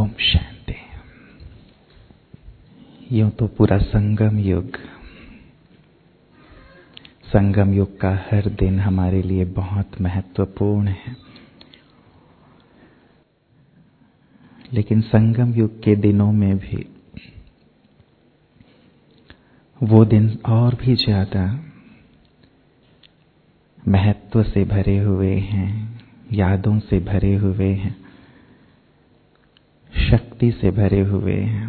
ओम शांति। यूं तो पूरा संगम युग का हर दिन हमारे लिए बहुत महत्वपूर्ण है, लेकिन संगम युग के दिनों में भी वो दिन और भी ज्यादा महत्व से भरे हुए हैं, यादों से भरे हुए हैं, शक्ति से भरे हुए हैं।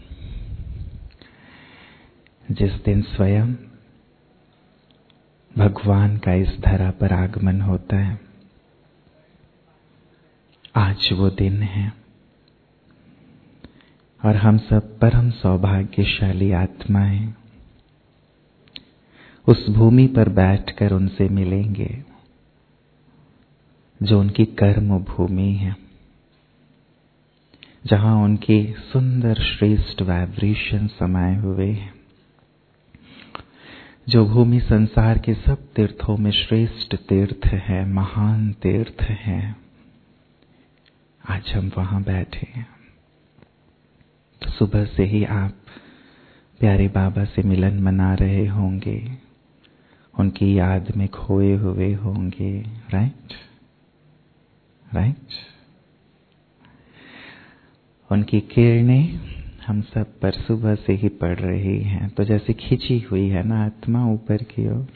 जिस दिन स्वयं भगवान का इस धरा पर आगमन होता है, आज वो दिन है और हम सब परम सौभाग्यशाली आत्माएं उस भूमि पर बैठकर उनसे मिलेंगे जो उनकी कर्म भूमि है, जहां उनकी सुंदर श्रेष्ठ वाइब्रेशन समाये हुए हैं। जो भूमि संसार के सब तीर्थों में श्रेष्ठ तीर्थ है, महान तीर्थ है, आज हम वहां बैठे हैं। तो सुबह से ही आप प्यारे बाबा से मिलन मना रहे होंगे, उनकी याद में खोए हुए होंगे। राइट। उनकी किरणें हम सब पर सुबह से ही पड़ रही हैं, तो जैसे खिंची हुई है ना आत्मा ऊपर की ओर।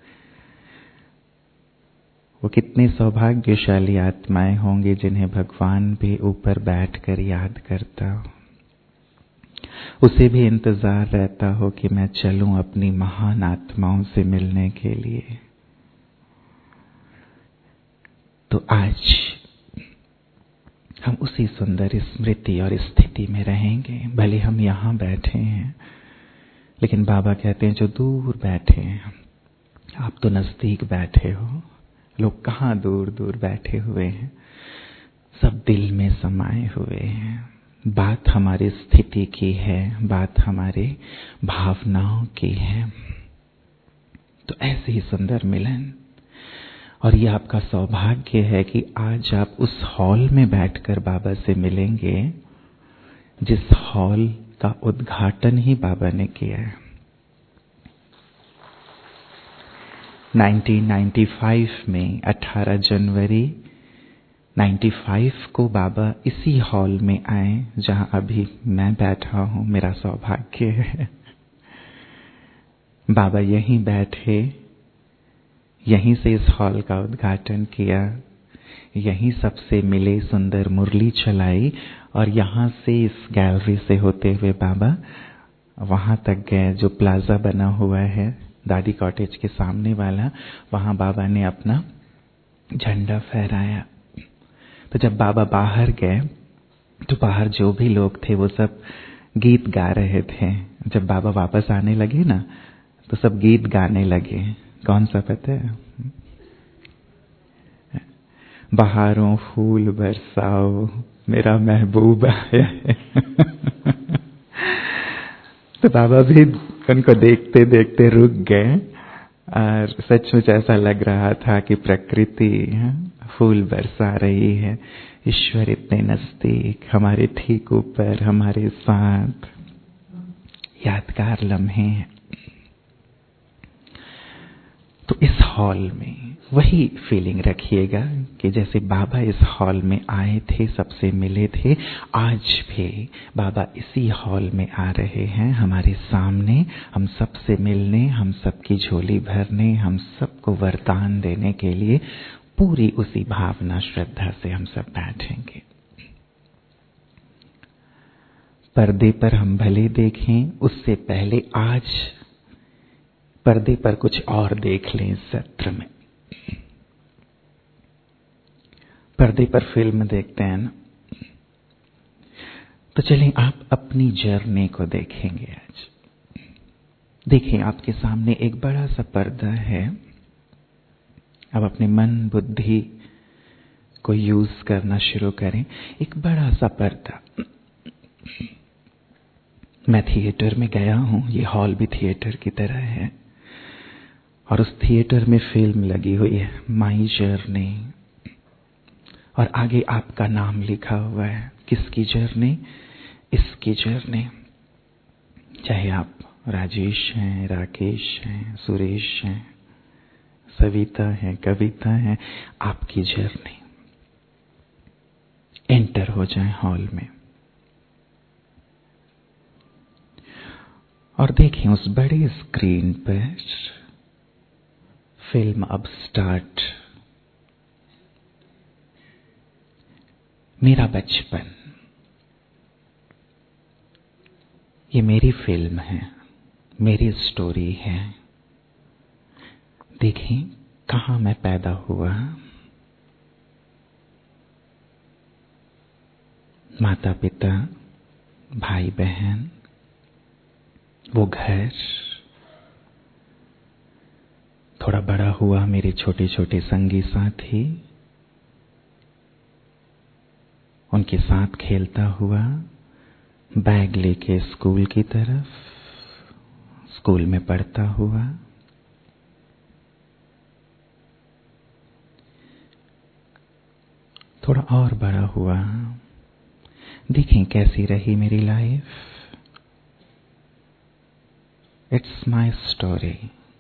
वो कितने सौभाग्यशाली आत्माएं होंगे जिन्हें भगवान भी ऊपर बैठकर याद करता हो, उसे भी इंतजार रहता हो कि मैं चलूं अपनी महान आत्माओं से मिलने के लिए। तो आज हम उसी सुंदर स्मृति और स्थिति में रहेंगे। भले हम यहाँ बैठे हैं, लेकिन बाबा कहते हैं जो दूर बैठे हैं, आप तो नजदीक बैठे हो, लोग कहाँ दूर दूर बैठे हुए हैं, सब दिल में समाये हुए हैं। बात हमारी स्थिति की है, बात हमारे भावनाओं की है। तो ऐसे ही सुंदर मिलन, और ये आपका सौभाग्य है कि आज आप उस हॉल में बैठकर बाबा से मिलेंगे जिस हॉल का उद्घाटन ही बाबा ने किया है। 1995 में 18 जनवरी 95 को बाबा इसी हॉल में आए जहां अभी मैं बैठा हूं। मेरा सौभाग्य है, बाबा यहीं बैठे, यहीं से इस हॉल का उद्घाटन किया, यहीं सबसे मिले, सुंदर मुरली चलाई, और यहाँ से इस गैलरी से होते हुए बाबा वहां तक गए जो प्लाजा बना हुआ है दादी कॉटेज के सामने वाला। वहां बाबा ने अपना झंडा फहराया। तो जब बाबा बाहर गए तो बाहर जो भी लोग थे वो सब गीत गा रहे थे। जब बाबा वापस आने लगे ना तो सब गीत गाने लगे। कौन सा पता है? बहारों फूल बरसाओ मेरा महबूब आया है। तो बाबा भी उनको देखते देखते रुक गए और सचमुच ऐसा लग रहा था कि प्रकृति फूल बरसा रही है। ईश्वर इतने नजदीक, हमारे ठीक ऊपर, हमारे साथ। यादगार लम्हे हैं। तो इस हॉल में वही फीलिंग रखिएगा कि जैसे बाबा इस हॉल में आए थे, सबसे मिले थे, आज भी बाबा इसी हॉल में आ रहे हैं हमारे सामने, हम सबसे मिलने, हम सबकी झोली भरने, हम सबको वरदान देने के लिए। पूरी उसी भावना श्रद्धा से हम सब बैठेंगे। पर्दे पर हम भले देखें, उससे पहले आज पर्दे पर कुछ और देख लें। इस सत्र में पर्दे पर फिल्म देखते हैं ना, तो चलिए आप अपनी जर्नी को देखेंगे। आज देखिए आपके सामने एक बड़ा सा पर्दा है। अब अपने मन बुद्धि को यूज करना शुरू करें। एक बड़ा सा पर्दा। मैं थिएटर में गया हूं, ये हॉल भी थिएटर की तरह है, और उस थिएटर में फिल्म लगी हुई है, माई जर्नी, और आगे आपका नाम लिखा हुआ है। किसकी जर्नी? इसकी जर्नी। चाहे आप राजेश हैं, राकेश हैं, सुरेश हैं, सविता हैं, कविता हैं, आपकी जर्नी। एंटर हो जाए हॉल में और देखें उस बड़ी स्क्रीन पर फिल्म अब स्टार्ट। मेरा बचपन, ये मेरी फिल्म है, मेरी स्टोरी है। देखें कहाँ मैं पैदा हुआ, माता पिता, भाई बहन, वो घर। थोड़ा बड़ा हुआ, मेरे छोटे छोटे संगी साथी, उनके साथ खेलता हुआ, बैग लेके स्कूल की तरफ, स्कूल में पढ़ता हुआ। थोड़ा और बड़ा हुआ, देखें कैसी रही मेरी लाइफ। It's my story.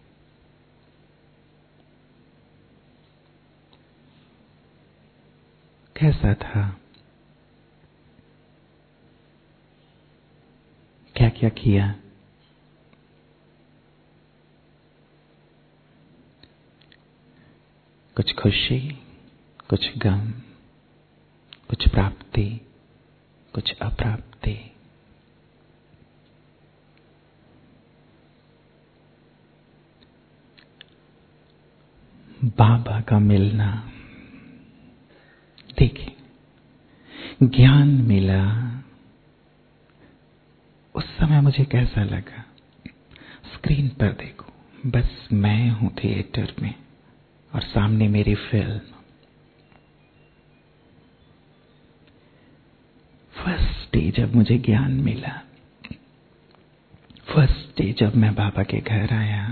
कैसा था, क्या क्या किया, कुछ खुशी, कुछ गम, कुछ प्राप्ति, कुछ अप्राप्ति। बाबा का मिलना, देखिए ज्ञान मिला। उस समय मुझे कैसा लगा, स्क्रीन पर देखो, बस मैं हूं थिएटर में और सामने मेरी फिल्म। फर्स्ट डे जब मुझे ज्ञान मिला, फर्स्ट डे जब मैं बाबा के घर आया,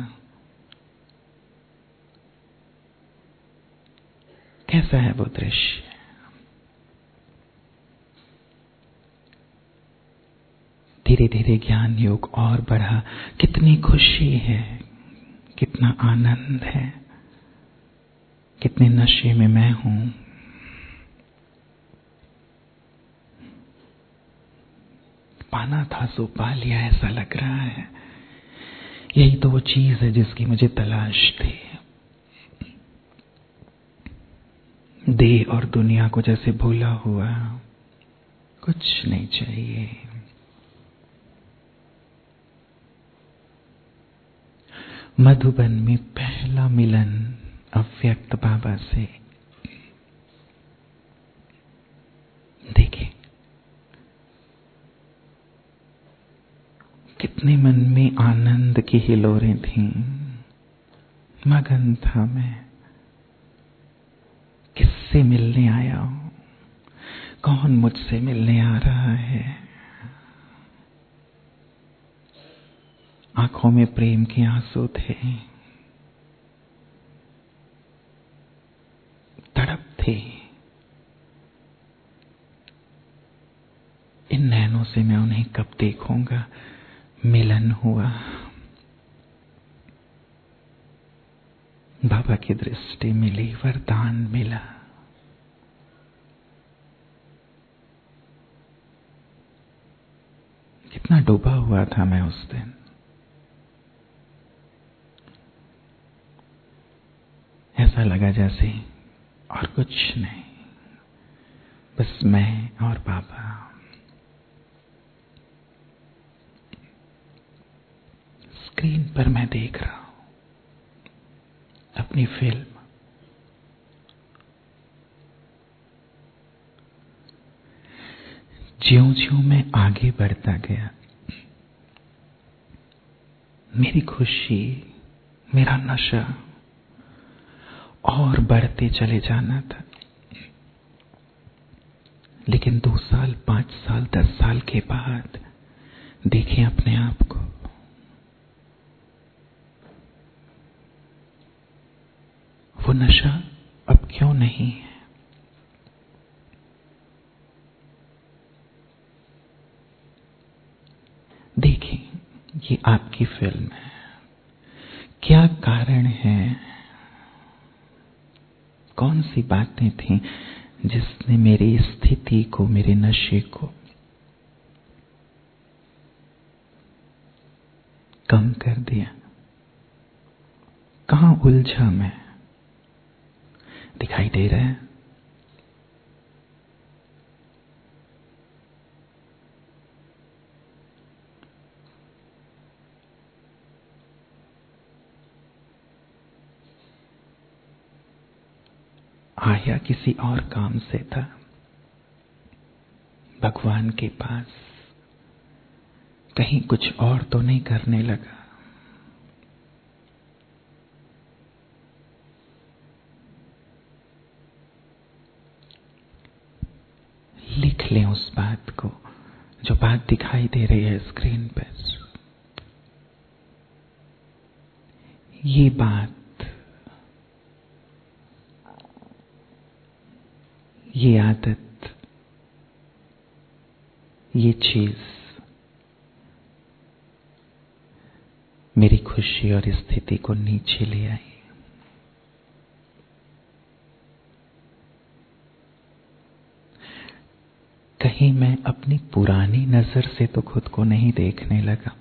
कैसा है वो दृश्य। धीरे धीरे ज्ञान योग और बढ़ा। कितनी खुशी है, कितना आनंद है, कितने नशे में मैं हूं। पाना था सो पा लिया, ऐसा लग रहा है। यही तो वो चीज है जिसकी मुझे तलाश थी। देह और दुनिया को जैसे भूला हुआ, कुछ नहीं चाहिए। मधुबन में पहला मिलन अव्यक्त बाबा से। देखिए कितने मन में आनंद की हिलोरें थीं। मगन था मैं, किससे मिलने आया हूं, कौन मुझसे मिलने आ रहा है। आंखों में प्रेम के आंसू थे, तड़प थी। इन नैनों से मैं उन्हें कब देखूंगा। मिलन हुआ, बाबा की दृष्टि मिली, वरदान मिला। कितना डूबा हुआ था मैं उस दिन। ऐसा लगा जैसे और कुछ नहीं, बस मैं और बाबा। स्क्रीन पर मैं देख रहा हूं अपनी फिल्म। ज्यों-ज्यों मैं आगे बढ़ता गया, मेरी खुशी, मेरा नशा और बढ़ते चले जाना था। लेकिन 2 साल, 5 साल, 10 साल के बाद देखें अपने आप को, वो नशा अब क्यों नहीं है। देखें, ये आपकी फिल्म है। क्या कारण है, कौन सी बातें थी जिसने मेरी स्थिति को, मेरे नशे को कम कर दिया? कहां उलझा मैं? दिखाई दे रहा है? आया किसी और काम से था, भगवान के पास। कहीं कुछ और तो नहीं करने लगा? लिख लें उस बात को, जो बात दिखाई दे रही है स्क्रीन पर। ये बात, ये आदत, ये चीज मेरी खुशी और स्थिति को नीचे ले आई। कहीं मैं अपनी पुरानी नजर से तो खुद को नहीं देखने लगा?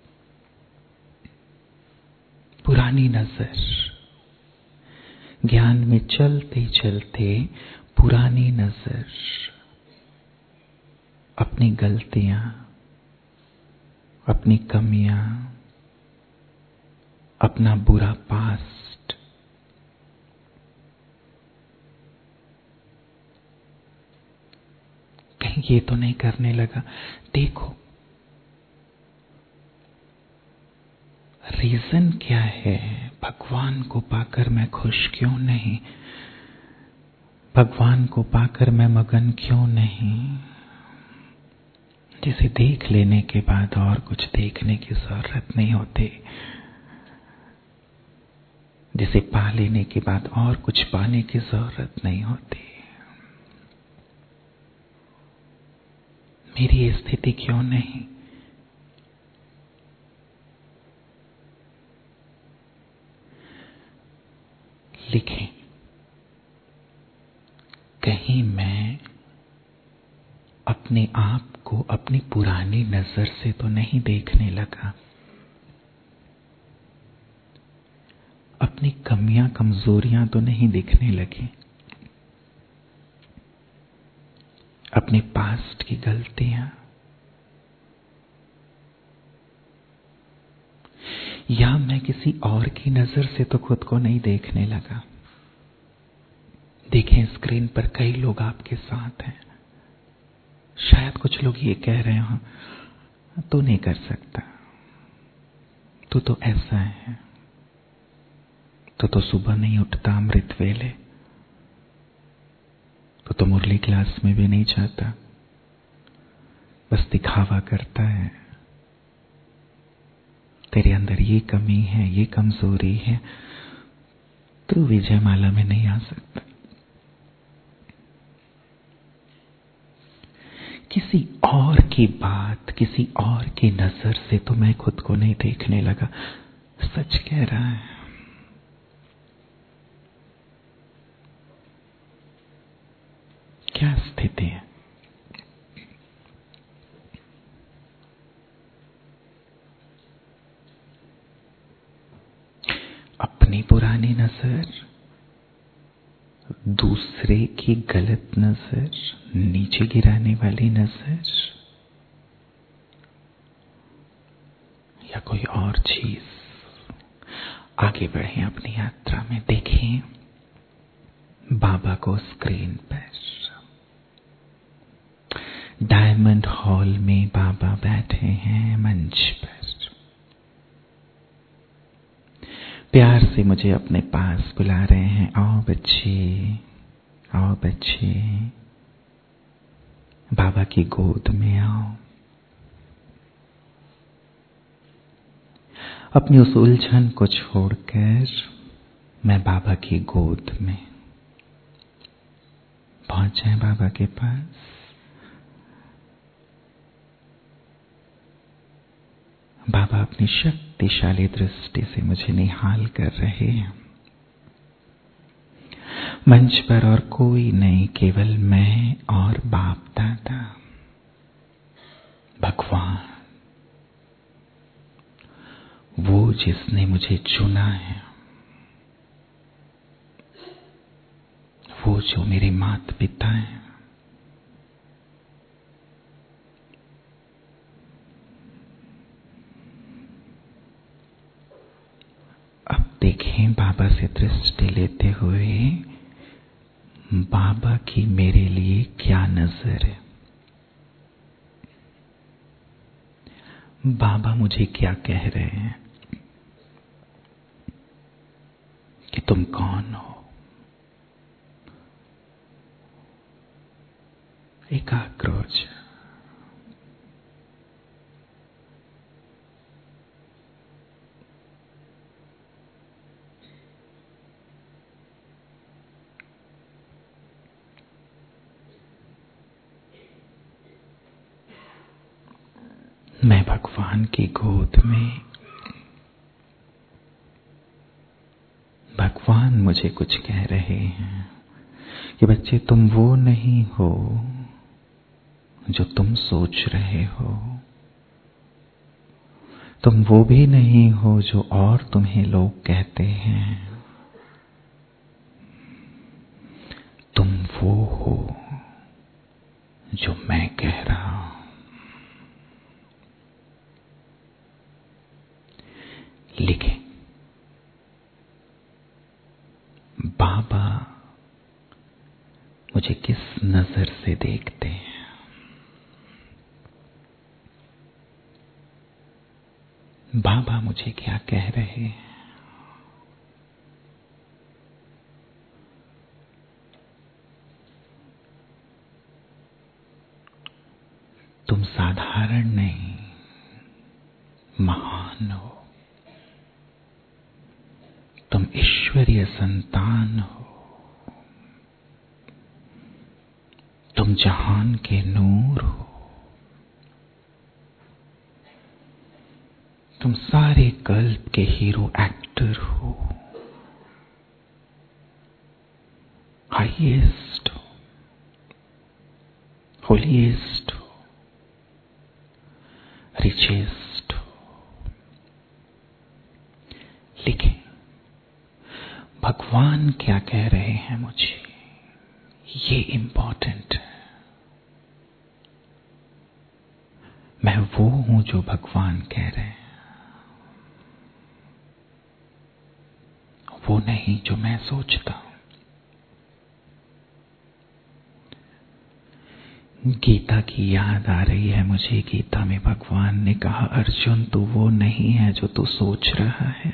पुरानी नजर, ज्ञान में चलते चलते पुरानी नजर, अपनी गलतियां, अपनी कमियां, अपना बुरा पास्ट, कहीं ये तो नहीं करने लगा? देखो, रीजन क्या है? भगवान को पाकर मैं खुश क्यों नहीं? भगवान को पाकर मैं मगन क्यों नहीं? जिसे देख लेने के बाद और कुछ देखने की जरूरत नहीं होती, जिसे पा लेने के बाद और कुछ पाने की जरूरत नहीं होती। मेरी ये स्थिति क्यों नहीं? लिखें, कहीं मैं अपने आप को अपनी पुरानी नजर से तो नहीं देखने लगा? अपनी कमियां, कमजोरियां तो नहीं दिखने लगी? अपने पास्ट की गलतियां, या मैं किसी और की नजर से तो खुद को नहीं देखने लगा? देखें, स्क्रीन पर कई लोग आपके साथ हैं। शायद कुछ लोग ये कह रहे हो, तू नहीं कर सकता, तू तो ऐसा है, तू तो सुबह नहीं उठता अमृत वेले, तू तो मुरली क्लास में भी नहीं जाता, बस दिखावा करता है। तेरे अंदर ये कमी है, ये कमजोरी है, तू विजयमाला में नहीं आ सकता। किसी और की बात, किसी और की नजर से तो मैं खुद को नहीं देखने लगा। सच कह रहा है। क्या स्थिति है? अपनी पुरानी नजर, दूसरे की गलत नजर, नीचे गिराने वाली नजर, या कोई और चीज? आगे बढ़े अपनी यात्रा में। देखें बाबा को स्क्रीन पर। डायमंड हॉल में बाबा बैठे हैं मंच पर। प्यार से मुझे अपने पास बुला रहे हैं, आओ बच्चे, आओ बच्चे, बाबा की गोद में आओ। अपनी उस उलझन को छोड़कर मैं बाबा की गोद में पहुंच जाए, बाबा के पास। बाबा अपनी शक्तिशाली दृष्टि से मुझे निहाल कर रहे हैं। मंच पर और कोई नहीं, केवल मैं और बाप दादा, भगवान, वो जिसने मुझे चुना है, वो जो मेरे माता पिता हैं। अब देखें, बाबा से दृष्टि लेते हुए बाबा की मेरे लिए क्या नजर है। बाबा मुझे क्या कह रहे हैं कि तुम कौन हो। एकाग्र हो जाओ। मैं भगवान की गोद में, भगवान मुझे कुछ कह रहे हैं कि बच्चे, तुम वो नहीं हो जो तुम सोच रहे हो। तुम वो भी नहीं हो जो और तुम्हें लोग कहते हैं। तुम वो हो जो मैं कह रहा हूं। लिखें, बाबा मुझे किस नजर से देखते हैं। बाबा मुझे क्या कह रहे हैं। तुम साधारण नहीं, महान हो। तुम ईश्वरीय संतान हो। तुम जहान के नूर हो। तुम सारे कल्प के हीरो एक्टर हो। हाईएस्ट हो, होलीएस्ट हो, रिचेस्ट हो। लिखें, भगवान क्या कह रहे हैं मुझे, ये इंपॉर्टेंट है। मैं वो हूं जो भगवान कह रहे हैं, वो नहीं जो मैं सोचता हूं। गीता की याद आ रही है मुझे। गीता में भगवान ने कहा, अर्जुन तू वो नहीं है जो तू सोच रहा है।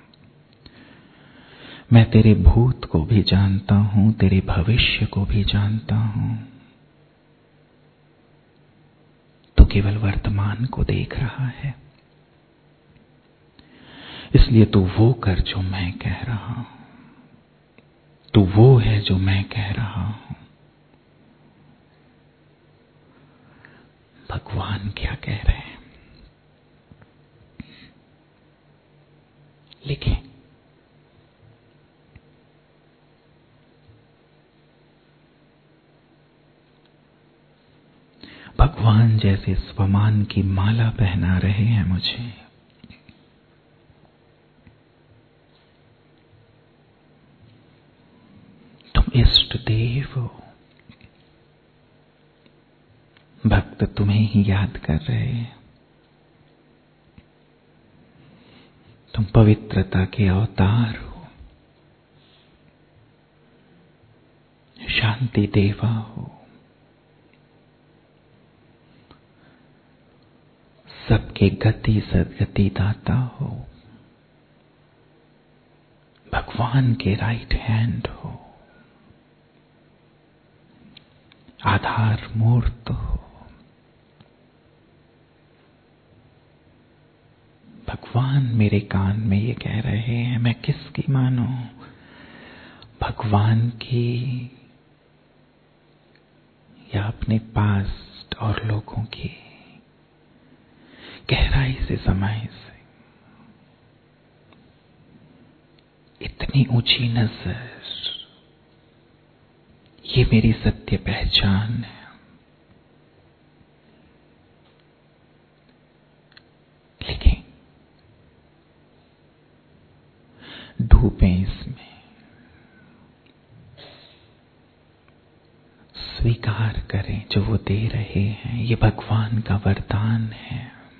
मैं तेरे भूत को भी जानता हूं, तेरे भविष्य को भी जानता हूं। तू केवल वर्तमान को देख रहा है। इसलिए तू वो कर जो मैं कह रहा हूं। तू वो है जो मैं कह रहा हूं। भगवान क्या कह रहे हैं, लिखें। भगवान जैसे स्वमान की माला पहना रहे हैं मुझे। तुम इष्ट देव हो। भक्त तुम्हें ही याद कर रहे हैं। तुम पवित्रता के अवतार हो। शांति देवा हो। सबके गति सदगति दाता हो। भगवान के राइट हैंड हो। आधार मूर्त हो। भगवान मेरे कान में ये कह रहे हैं, मैं किसकी मानूं, भगवान की या अपने पास्ट और लोगों की। गहराई से समय से, इतनी ऊंची नजर, ये मेरी सत्य पहचान है। लेकिन डूबे इसमें, स्वीकार करें जो वो दे रहे हैं, ये भगवान का वरदान है।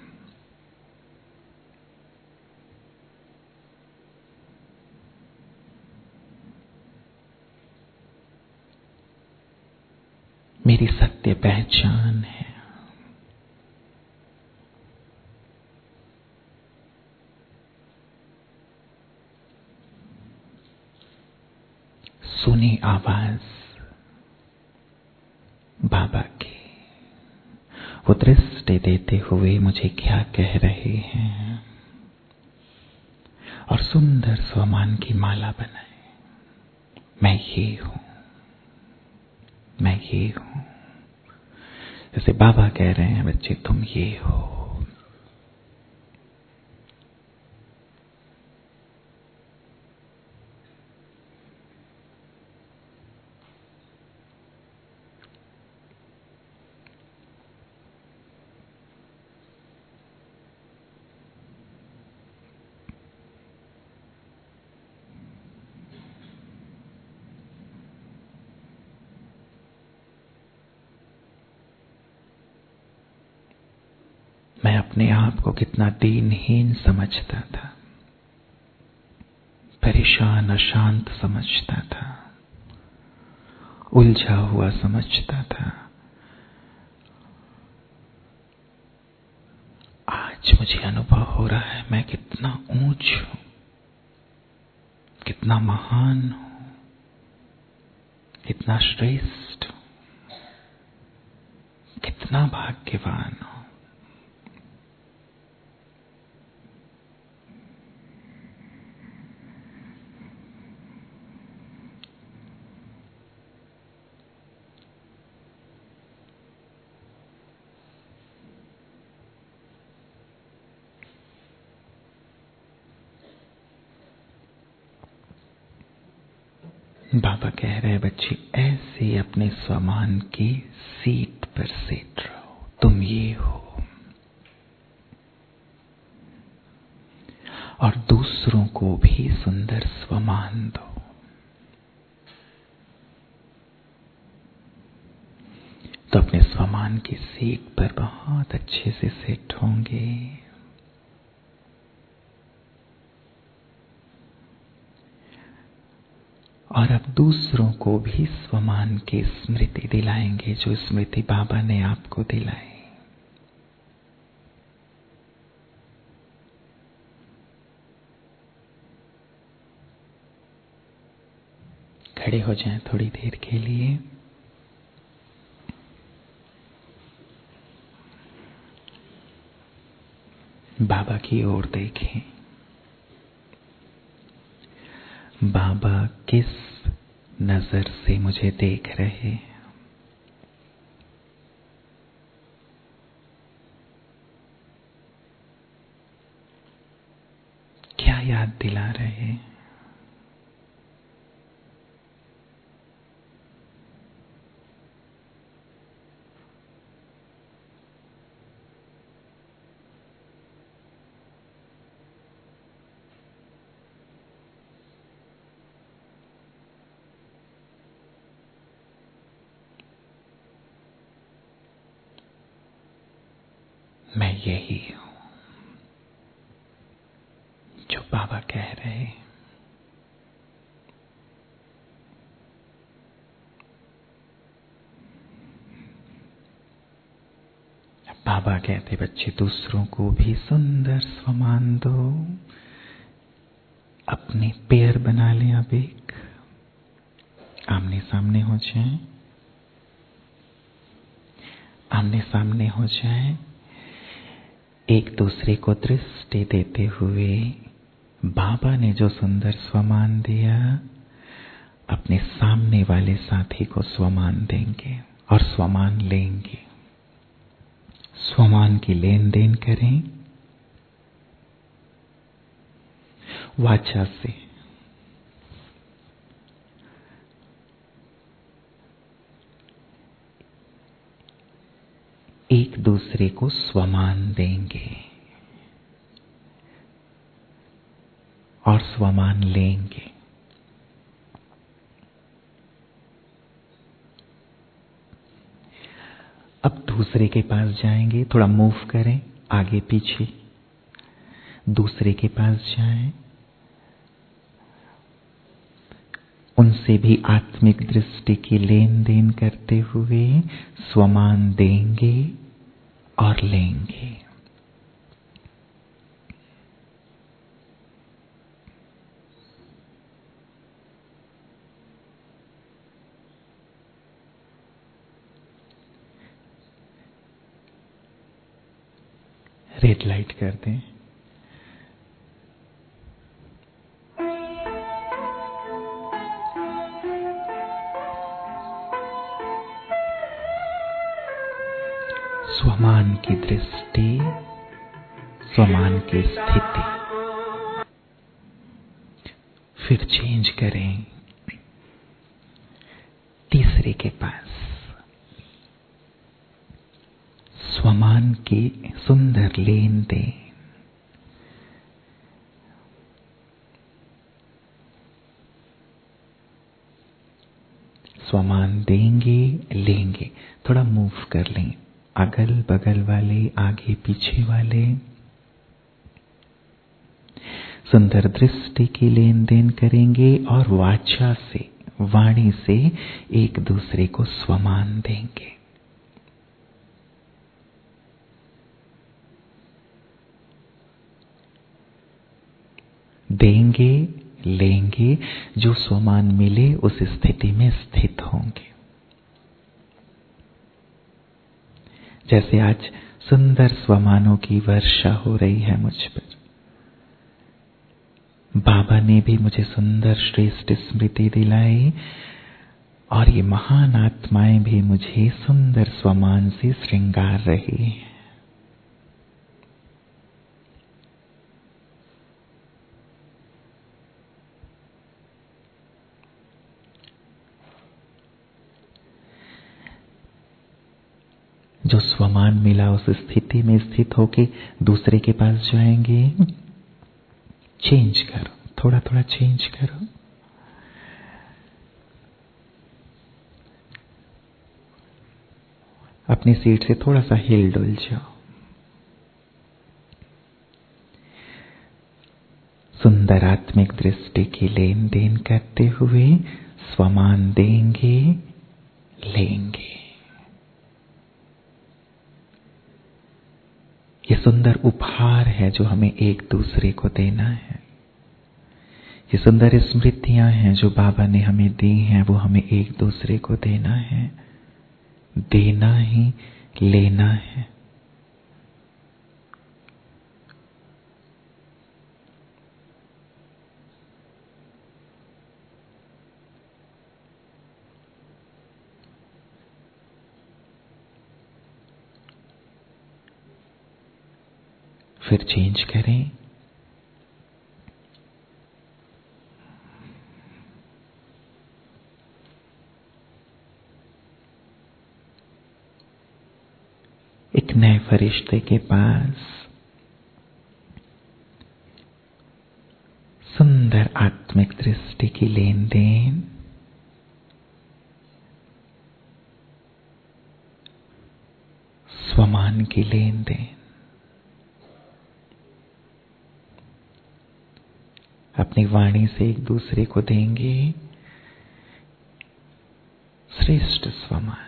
मेरी सत्य पहचान है। सुनी आवाज बाबा की, वो दृष्टि देते हुए मुझे क्या कह रहे हैं, और सुंदर स्वमान की माला बनाए। मैं ये हूं, मैं ये हूं। जैसे बाबा कह रहे हैं, बच्चे तुम ये हो। मैं अपने आप को कितना दीनहीन समझता था, परेशान अशांत समझता था, उलझा हुआ समझता था। आज मुझे अनुभव हो रहा है मैं कितना ऊंच हूं, कितना महान हूं, कितना श्रेष्ठ हूं, कितना भाग्यवान हूं। बाबा कह रहे बच्चे, ऐसे अपने स्वमान की सीट पर सेट रहो। तुम ये हो, और दूसरों को भी सुंदर स्वमान दो। तो अपने स्वमान की सीट पर बहुत अच्छे से सेट होंगे। और अब दूसरों को भी स्वमान की स्मृति दिलाएंगे, जो स्मृति बाबा ने आपको दिलाई। खड़े हो जाएं थोड़ी देर के लिए। बाबा की ओर देखें। बाबा किस नजर से मुझे देख रहे हैं? क्या याद दिला रहे हैं? मैं यही हूं जो बाबा कह रहे हैं। बाबा कहते बच्चे, दूसरों को भी सुंदर स्वमान दो। अपने पेयर बना लें। आप एक आमने सामने हो जाएं, आमने सामने हो जाएं। एक दूसरे को दृष्टि देते हुए बाबा ने जो सुंदर स्वमान दिया, अपने सामने वाले साथी को स्वमान देंगे और स्वमान लेंगे। स्वमान की लेन देन करें वाचा से। एक दूसरे को स्वमान देंगे और स्वमान लेंगे। अब दूसरे के पास जाएंगे, थोड़ा मूव करें आगे पीछे, दूसरे के पास जाएं, उनसे भी आत्मिक दृष्टि की लेन देन करते हुए स्वमान देंगे और लेंगे। रेड लाइट कर दें। स्वमान की दृष्टि, स्वमान की स्थिति। फिर चेंज करें तीसरे के पास, स्वमान की सुंदर लेन देन। स्वमान देंगे, लेंगे। थोड़ा मूव कर लें, अगल बगल वाले, आगे पीछे वाले। सुंदर दृष्टि की लेन देन करेंगे और वाचा से, वाणी से एक दूसरे को स्वमान देंगे। देंगे, लेंगे, जो स्वमान मिले उस स्थिति में स्थित होंगे। जैसे आज सुंदर स्वमानों की वर्षा हो रही है मुझ पर। बाबा ने भी मुझे सुंदर श्रेष्ठ स्मृति दिलाई और ये महान आत्माएं भी मुझे सुंदर स्वमान से श्रृंगार रही हैं। जो स्वमान मिला उस स्थिति में स्थित होके दूसरे के पास जाएंगे। चेंज करो, थोड़ा थोड़ा चेंज करो। अपनी सीट से थोड़ा सा हिल डुल जाओ। सुंदर आत्मिक दृष्टि की लेन देन करते हुए स्वमान देंगे, लेंगे। ये सुंदर उपहार है जो हमें एक दूसरे को देना है। ये सुंदर स्मृतियां हैं जो बाबा ने हमें दी हैं, वो हमें एक दूसरे को देना है। देना ही लेना है। फिर चेंज करें। एक नए फरिश्ते के पास सुंदर आत्मिक दृष्टि की लेन देन, स्वमान की लेन देन। अपनी वाणी से एक दूसरे को देंगे श्रेष्ठ स्वमान।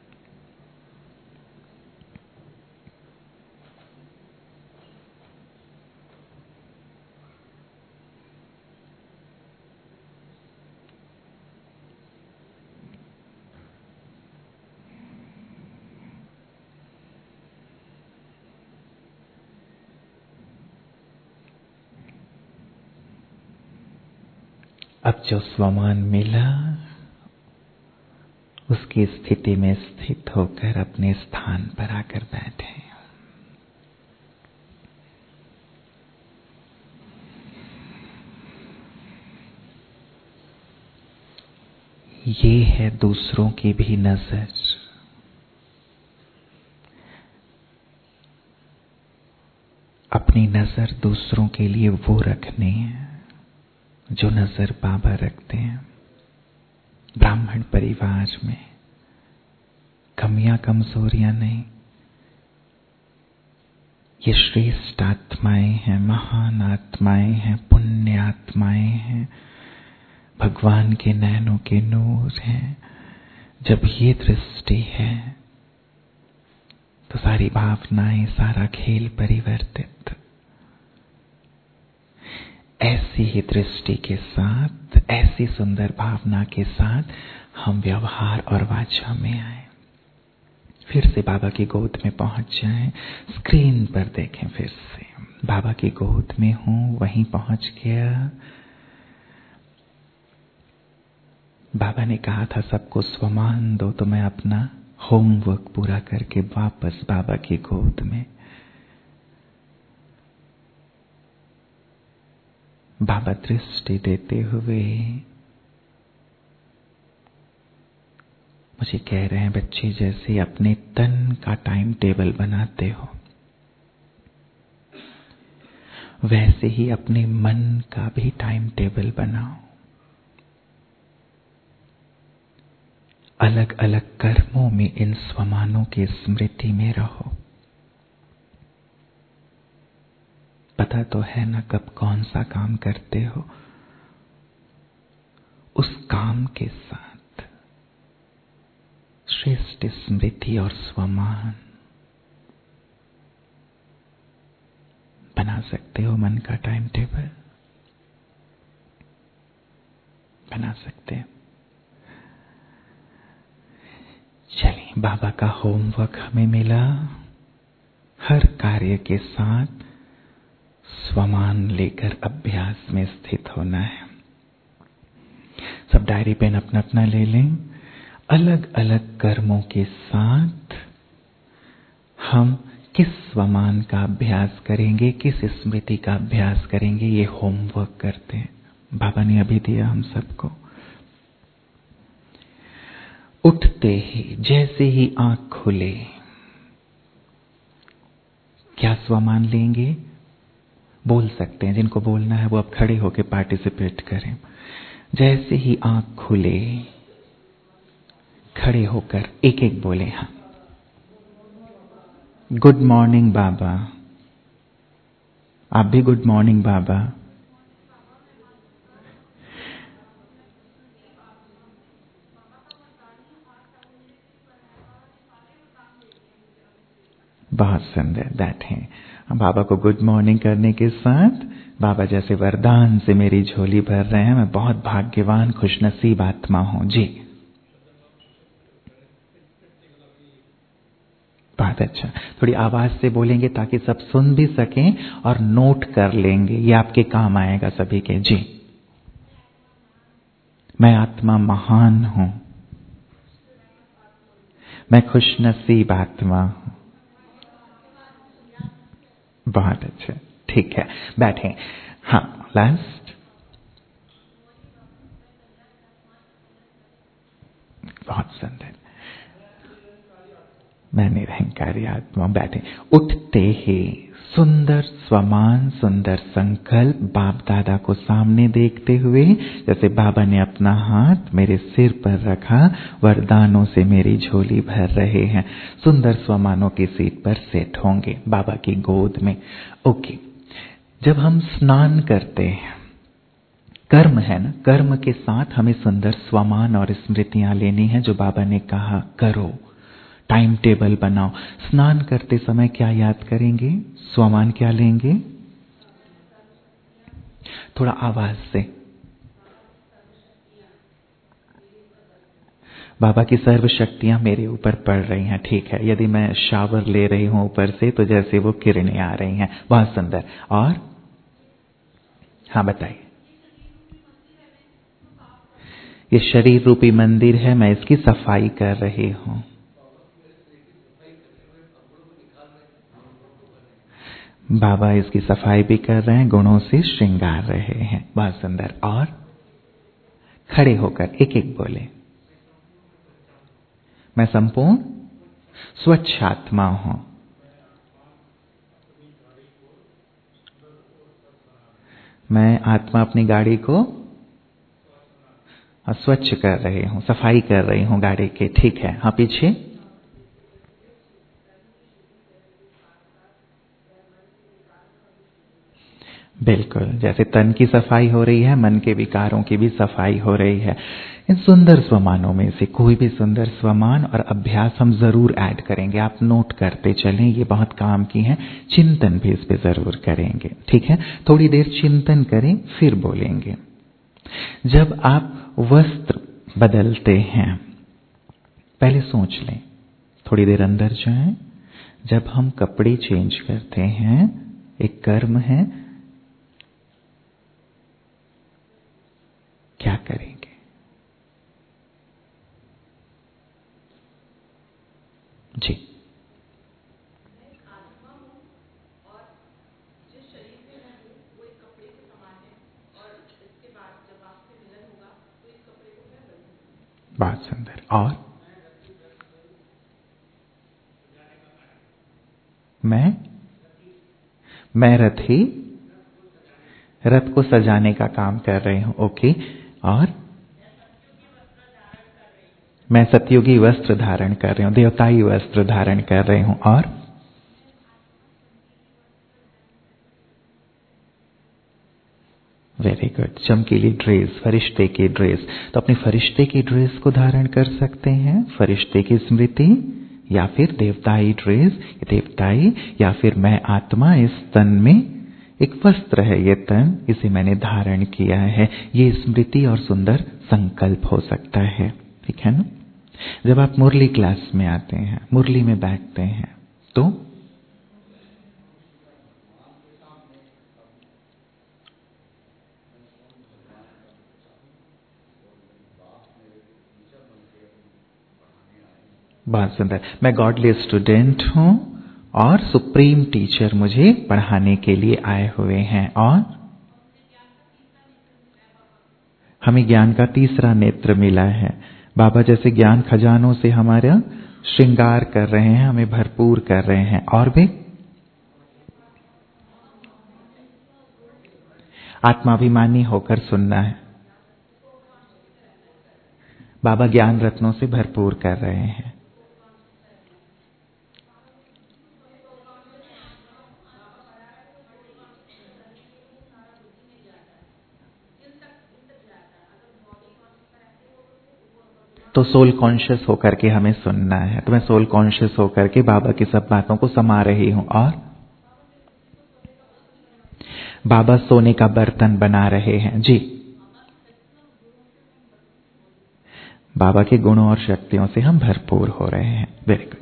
अब जो स्वमान मिला उसकी स्थिति में स्थित होकर अपने स्थान पर आकर बैठे। ये है दूसरों की भी नजर। अपनी नजर दूसरों के लिए वो रखनी है जो नजर बाबा रखते हैं। ब्राह्मण परिवार में कमियां कमजोरियां नहीं, ये श्रेष्ठ आत्माएं हैं, महान आत्माएं हैं, पुण्य आत्माएं हैं, भगवान के नैनों के नूर हैं। जब ये दृष्टि है तो सारी भावनाएं, सारा खेल परिवर्तित। ऐसी ही दृष्टि के साथ, ऐसी सुंदर भावना के साथ हम व्यवहार और वाचा में आए। फिर से बाबा की गोद में पहुंच जाएं। स्क्रीन पर देखें, फिर से बाबा की गोद में हूं, वहीं पहुंच गया। बाबा ने कहा था सबको स्वमान दो, तो मैं अपना होमवर्क पूरा करके वापस बाबा की गोद में। बाबा दृष्टि देते हुए मुझे कह रहे हैं, बच्चे जैसे अपने तन का टाइम टेबल बनाते हो, वैसे ही अपने मन का भी टाइम टेबल बनाओ। अलग अलग कर्मों में इन स्वमानों की स्मृति में रहो। पता तो है ना कब कौन सा काम करते हो, उस काम के साथ श्रेष्ठ स्मृति और स्वमान बना सकते हो। मन का टाइम टेबल बना सकते हैं। चलिए, बाबा का होमवर्क हमें मिला। हर कार्य के साथ स्वमान लेकर अभ्यास में स्थित होना है। सब डायरी पेन अपना अपना ले लें। अलग अलग कर्मों के साथ हम किस स्वमान का अभ्यास करेंगे, किस स्मृति का अभ्यास करेंगे, ये होमवर्क करते हैं। बाबा ने अभी दिया हम सबको। उठते ही, जैसे ही आंख खुले, क्या स्वमान लेंगे? बोल सकते हैं, जिनको बोलना है वो अब खड़े होकर पार्टिसिपेट करें। जैसे ही आंख खुले, खड़े होकर एक एक बोले। हाँ, गुड मॉर्निंग बाबा। आप भी गुड मॉर्निंग बाबा। बहुत सुंदर। बैठे। बाबा को गुड मॉर्निंग करने के साथ बाबा जैसे वरदान से मेरी झोली भर रहे हैं। मैं बहुत भाग्यवान, खुशनसीब आत्मा हूं जी। बहुत अच्छा। थोड़ी आवाज से बोलेंगे ताकि सब सुन भी सकें और नोट कर लेंगे। ये आपके काम आएगा सभी के। जी, मैं आत्मा महान हूं, मैं खुशनसीब आत्मा हूं। बहुत अच्छा, ठीक है, बैठे। हाँ, लास्ट। बहुत सुंदर। मैं निरहंकारी आत्मा। बैठे। उठते ही सुंदर स्वमान, सुंदर संकल्प बाप दादा को सामने देखते हुए, जैसे बाबा ने अपना हाथ मेरे सिर पर रखा, वरदानों से मेरी झोली भर रहे हैं। सुंदर स्वमानों की सीट पर सेट होंगे बाबा की गोद में। ओके। जब हम स्नान करते हैं, कर्म है ना, कर्म के साथ हमें सुंदर स्वमान और स्मृतियां लेनी है जो बाबा ने कहा करो। टाइम टेबल बनाओ। स्नान करते समय क्या याद करेंगे, स्वमान क्या लेंगे? थोड़ा आवाज से। बाबा की सर्व शक्तियां मेरे ऊपर पड़ रही हैं। ठीक है, यदि मैं शावर ले रही हूं ऊपर से तो जैसे वो किरणें आ रही हैं। बहुत सुंदर। और हाँ, बताइए। ये शरीर रूपी मंदिर है, मैं इसकी सफाई कर रही हूं। बाबा इसकी सफाई भी कर रहे हैं, गुणों से श्रृंगार रहे हैं। बहुत सुंदर। और खड़े होकर एक एक बोले। मैं संपूर्ण स्वच्छ आत्मा हूं। मैं आत्मा अपनी गाड़ी को स्वच्छ कर रही हूं, सफाई कर रही हूं गाड़ी की। ठीक है, हाँ पीछे। बिल्कुल, जैसे तन की सफाई हो रही है, मन के विकारों की भी सफाई हो रही है। इन सुंदर स्वमानों में से कोई भी सुंदर स्वमान और अभ्यास हम जरूर ऐड करेंगे। आप नोट करते चलें, ये बहुत काम की हैं। चिंतन भी इस पे जरूर करेंगे। ठीक है, थोड़ी देर चिंतन करें, फिर बोलेंगे। जब आप वस्त्र बदलते हैं, पहले सोच लें, थोड़ी देर अंदर जाएं। जब हम कपड़े चेंज करते हैं, एक कर्म है, क्या करेंगे? जी, बहुत सुंदर। और मैं रथी, रथ को सजाने का काम कर रही हूं। ओके, और मैं सतयुगी वस्त्र धारण कर रही हूं, देवताई वस्त्र धारण कर रही हूं। और वेरी गुड, चमकीली ड्रेस, फरिश्ते की ड्रेस। तो अपनी फरिश्ते की ड्रेस को धारण कर सकते हैं, फरिश्ते की स्मृति, या फिर देवताई ड्रेस, देवताई, या फिर मैं आत्मा, इस तन में एक वस्त्र है, ये तन, इसे मैंने धारण किया है। ये स्मृति और सुंदर संकल्प हो सकता है। ठीक है ना? जब आप मुरली क्लास में आते हैं, मुरली में बैठते हैं, तो बहुत सुंदर, मैं गॉडली स्टूडेंट हूं और सुप्रीम टीचर मुझे पढ़ाने के लिए आए हुए हैं। और हमें ज्ञान का तीसरा नेत्र मिला है। बाबा जैसे ज्ञान खजानों से हमारा श्रृंगार कर रहे हैं, हमें भरपूर कर रहे हैं। और भी आत्माभिमानी होकर सुनना है। बाबा ज्ञान रत्नों से भरपूर कर रहे हैं। तो सोल कॉन्शियस होकर के हमें सुनना है। तो मैं सोल कॉन्शियस होकर के बाबा की सब बातों को समा रही हूं। और बाबा सोने का बर्तन बना रहे हैं। जी, बाबा के गुणों और शक्तियों से हम भरपूर हो रहे हैं। Very good.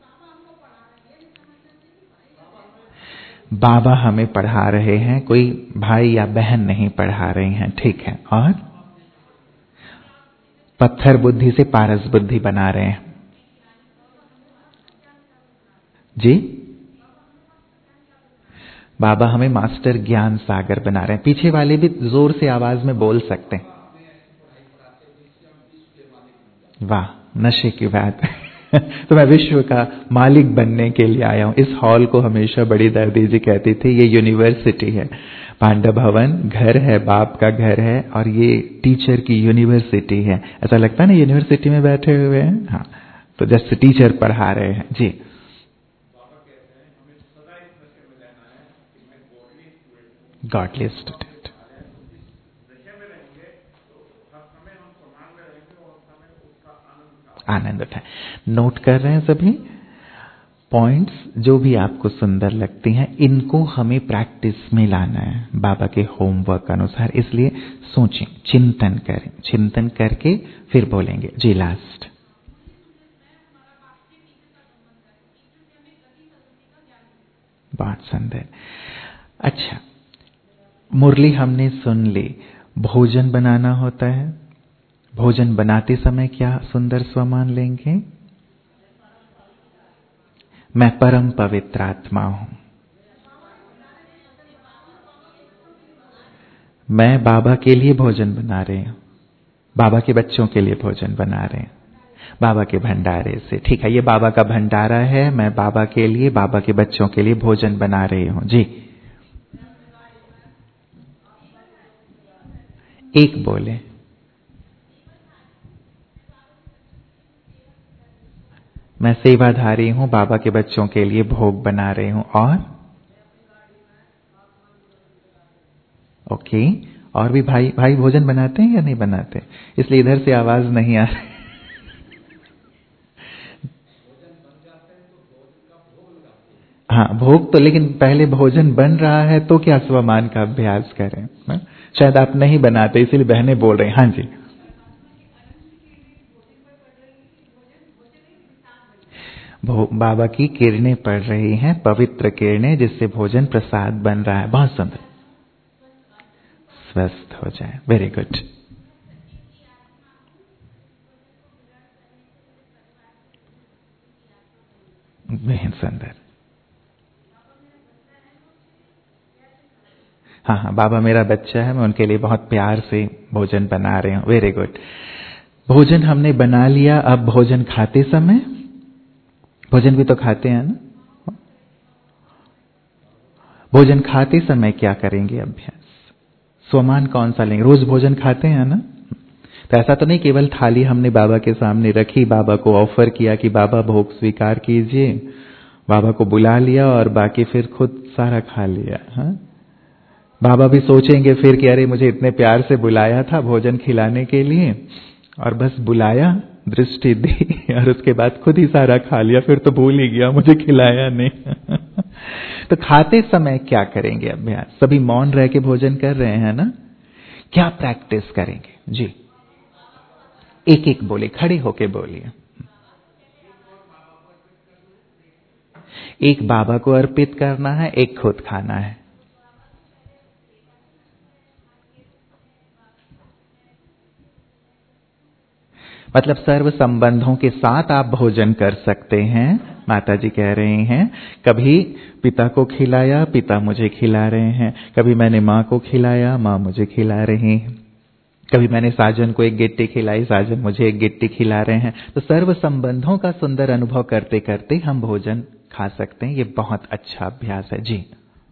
बाबा हमें पढ़ा रहे हैं, कोई भाई या बहन नहीं पढ़ा रही हैं। ठीक है, और पत्थर बुद्धि से पारस बुद्धि बना रहे हैं। जी, बाबा हमें मास्टर ज्ञान सागर बना रहे हैं। पीछे वाले भी जोर से आवाज में बोल सकते हैं। वाह, नशे की बात। तो मैं विश्व का मालिक बनने के लिए आया हूं। इस हॉल को हमेशा बड़ी दादी जी कहती थी, ये यूनिवर्सिटी है। पांडव भवन घर है, बाप का घर है, और ये टीचर की यूनिवर्सिटी है। ऐसा लगता है ना, यूनिवर्सिटी में बैठे हुए हैं। हाँ, तो जैसे टीचर पढ़ा रहे हैं। जी, गॉडली स्टूडेंट, आनंद उठाए। नोट कर रहे हैं सभी पॉइंट्स, जो भी आपको सुंदर लगती हैं, इनको हमें प्रैक्टिस में लाना है बाबा के होमवर्क अनुसार। इसलिए सोचें, चिंतन करें, चिंतन करके फिर बोलेंगे। जी, लास्ट। बहुत सुंदर। अच्छा, मुरली हमने सुन ली। भोजन बनाना होता है, भोजन बनाते समय क्या सुंदर स्वमान लेंगे? मैं परम पवित्र आत्मा हूं। मैं बाबा के लिए भोजन बना रहे हूं, बाबा के बच्चों के लिए भोजन बना रहे हैं। बाबा के भंडारे से। ठीक है, ये बाबा का भंडारा है, मैं बाबा के लिए, बाबा के बच्चों के लिए भोजन बना रही हूं। जी, एक बोले। मैं सेवाधारी हूं, बाबा के बच्चों के लिए भोग बना रही हूं। और ओके, और भी भाई भाई भोजन बनाते हैं या नहीं बनाते? इसलिए इधर से आवाज नहीं आ रही। हाँ, भोग तो, लेकिन पहले भोजन बन रहा है तो क्या स्वमान का अभ्यास करें? हाँ? शायद आप नहीं बनाते इसीलिए बहनें बोल रही। हाँ जी, बाबा की किरणें पड़ रही हैं, पवित्र किरणें, जिससे भोजन प्रसाद बन रहा है। बहुत सुंदर, स्वस्थ हो जाए। वेरी गुड, बेहद सुंदर। हाँ हाँ, बाबा मेरा बच्चा है, मैं उनके लिए बहुत प्यार से भोजन बना रही हूँ। Very good. भोजन हमने बना लिया, अब भोजन खाते समय, भोजन भी तो खाते हैं ना, भोजन खाते समय क्या करेंगे अभ्यास? स्वमान कौन सा लेंगे? रोज भोजन खाते हैं ना, तो ऐसा तो नहीं केवल थाली हमने बाबा के सामने रखी, बाबा को ऑफर किया कि बाबा भोग स्वीकार कीजिए, बाबा को बुला लिया और बाकी फिर खुद सारा खा लिया। हाँ, बाबा भी सोचेंगे फिर कि अरे मुझे इतने प्यार से बुलाया था भोजन खिलाने के लिए, और बस बुलाया, दृष्टि दी और उसके बाद खुद ही सारा खा लिया, फिर तो भूल ही गया मुझे खिलाया नहीं। तो खाते समय क्या करेंगे अभ्यास? सभी मौन रह के भोजन कर रहे हैं ना, क्या प्रैक्टिस करेंगे? जी, एक एक बोले, खड़े होके बोलिए। एक बाबा को अर्पित करना है, एक खुद खाना है। मतलब सर्व संबंधों के साथ आप भोजन कर सकते हैं। माता जी कह रही हैं, कभी पिता को खिलाया, पिता मुझे खिला रहे हैं, कभी मैंने माँ को खिलाया, माँ मुझे खिला रही हैं, कभी मैंने साजन को एक गिट्टी खिलाई, साजन मुझे एक गिट्टी खिला रहे हैं। तो सर्व संबंधों का सुंदर अनुभव करते करते हम भोजन खा सकते हैं। ये बहुत अच्छा अभ्यास है। जी,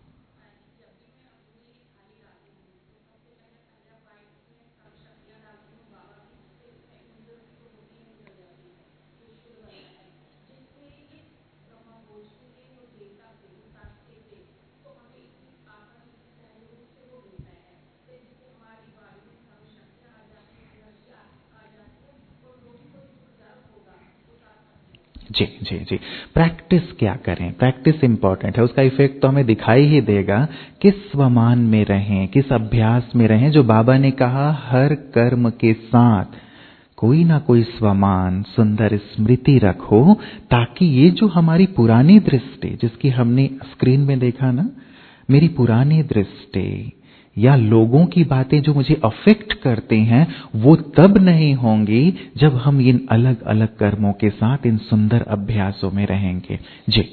जी, जी, जी। प्रैक्टिस क्या करें? प्रैक्टिस इंपॉर्टेंट है, उसका इफेक्ट तो हमें दिखाई ही देगा। किस स्वमान में रहें, किस अभ्यास में रहें? जो बाबा ने कहा, हर कर्म के साथ कोई ना कोई स्वमान सुंदर स्मृति रखो, ताकि ये जो हमारी पुरानी दृष्टि, जिसकी हमने स्क्रीन में देखा ना, मेरी पुरानी दृष्टि या लोगों की बातें जो मुझे अफेक्ट करते हैं, वो तब नहीं होंगी जब हम इन अलग अलग कर्मों के साथ इन सुंदर अभ्यासों में रहेंगे। जी,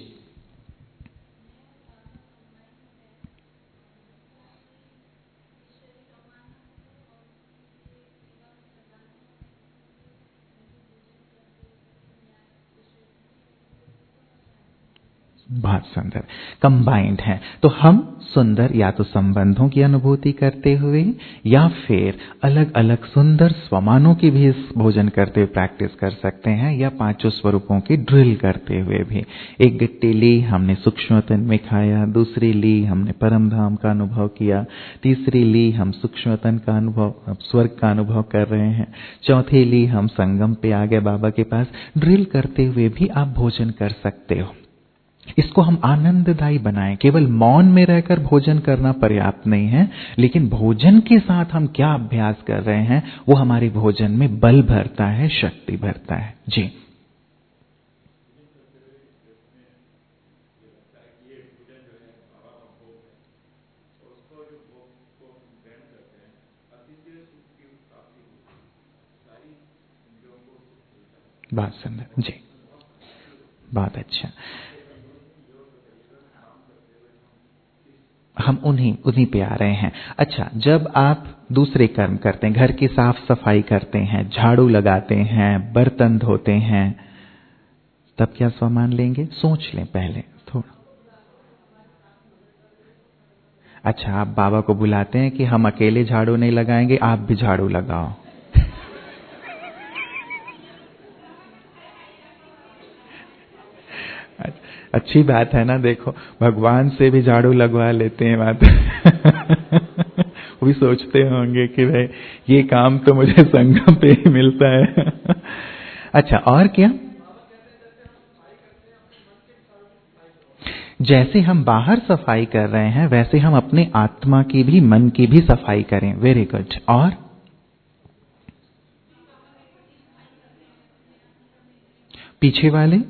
बहुत सुंदर, कंबाइंड है। तो हम सुंदर या तो संबंधों की अनुभूति करते हुए या फिर अलग अलग सुंदर स्वमानों की भी इस भोजन करते हुए प्रैक्टिस कर सकते हैं, या पांचों स्वरूपों की ड्रिल करते हुए भी। एक गिट्टी ली, हमने सूक्ष्मतन में खाया, दूसरी ली हमने परम धाम का अनुभव किया, तीसरी ली हम सूक्ष्मतन का अनुभव, स्वर्ग का अनुभव कर रहे हैं, चौथी ली हम संगम पे आ गए बाबा के पास। ड्रिल करते हुए भी आप भोजन कर सकते हो। इसको हम आनंददायी बनाएं। केवल मौन में रहकर भोजन करना पर्याप्त नहीं है, लेकिन भोजन के साथ हम क्या अभ्यास कर रहे हैं, वो हमारे भोजन में बल भरता है, शक्ति भरता है। जी, बहुत सुंदर। जी, बहुत अच्छा। हम उन्हीं पे आ रहे हैं। अच्छा, जब आप दूसरे कर्म करते हैं, घर की साफ सफाई करते हैं, झाड़ू लगाते हैं, बर्तन धोते हैं, तब क्या स्वमान लेंगे? सोच लें पहले थोड़ा। अच्छा, आप बाबा को बुलाते हैं कि हम अकेले झाड़ू नहीं लगाएंगे, आप भी झाड़ू लगाओ। अच्छी बात है ना, देखो भगवान से भी झाड़ू लगवा लेते हैं बात। वो भी सोचते होंगे कि भाई ये काम तो मुझे संगम पे ही मिलता है। अच्छा, और क्या? जैसे हम बाहर सफाई कर रहे हैं वैसे हम अपने आत्मा की भी, मन की भी सफाई करें। Very good. और पीछे वाले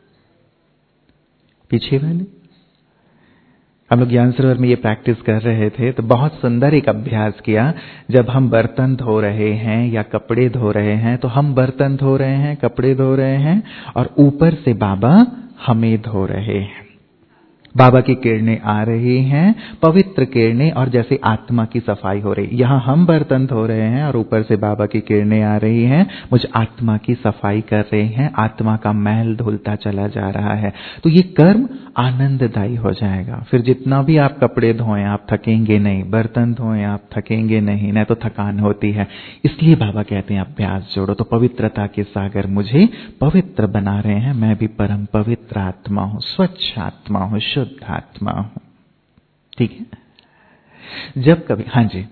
हम लोग ज्ञान सरोवर में ये प्रैक्टिस कर रहे थे तो बहुत सुंदर एक अभ्यास किया। जब हम बर्तन धो रहे हैं या कपड़े धो रहे हैं तो हम बर्तन धो रहे हैं, कपड़े धो रहे हैं और ऊपर से बाबा हमें धो रहे हैं। बाबा की किरणें आ रही हैं, पवित्र किरणें, और जैसे आत्मा की सफाई हो रही। यहाँ हम बर्तन धो रहे हैं और ऊपर से बाबा की किरणें आ रही हैं, मुझ आत्मा की सफाई कर रहे हैं, आत्मा का मैल धुलता चला जा रहा है। तो ये कर्म आनंददायी हो जाएगा। फिर जितना भी आप कपड़े धोएं आप थकेंगे नहीं, बर्तन धोएं आप थकेंगे नहीं, न तो थकान होती है। इसलिए बाबा कहते हैं अभ्यास जोड़ो। तो पवित्रता के सागर मुझे पवित्र बना रहे हैं। मैं भी परम पवित्र आत्मा हूं, स्वच्छ आत्मा हूं, शुद्ध आत्मा हूं। ठीक है। जब कभी, हाँ जी,